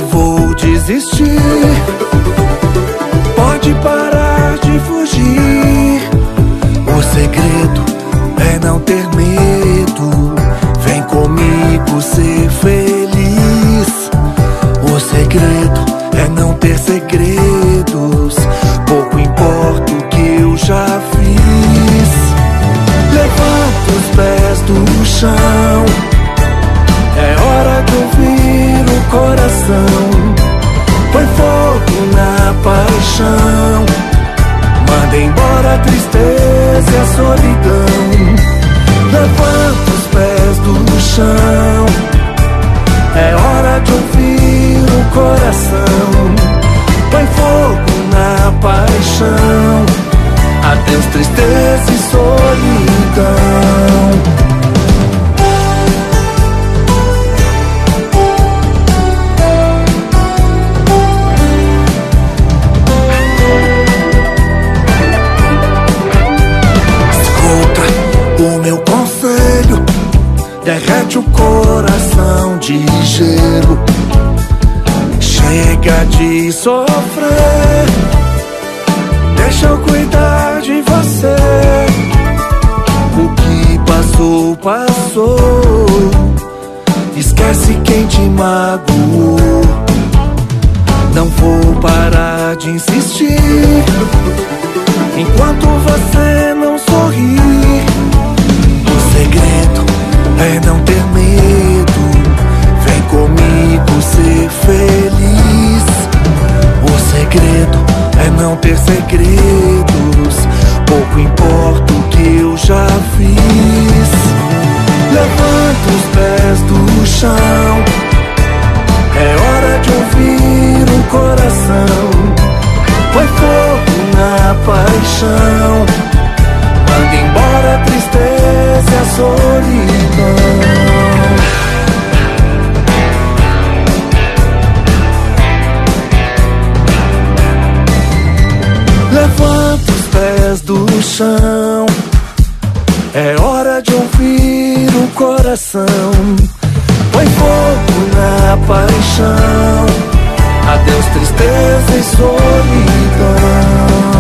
vou desistir. Pode parar de fugir. O segredo é não ter medo. Vem comigo ser feliz. O segredo é não ter segredos. Pouco importa o que eu já fiz. Levanta os pés do chão. É hora de ouvir o coração. Põe fogo na paixão. Manda embora a tristeza e a solidão. Levanta os pés do chão. É hora de ouvir o coração. Põe fogo na paixão. Adeus tristeza e solidão. O meu conselho derrete o coração de gelo. Chega de sofrer. Deixa eu cuidar de você. O que passou, passou. Esquece quem te magoou. Não vou parar de insistir enquanto você não sorrir. O segredo é não ter medo. Vem comigo ser feliz. O segredo é não ter segredos. Pouco importa o que eu já fiz. Levanta os pés do chão. É hora de ouvir o coração. Põe fogo na paixão. Manda embora a tristeza e a solidão. Levanta os pés do chão. É hora de ouvir o coração. Põe fogo na paixão. Adeus tristeza e solidão.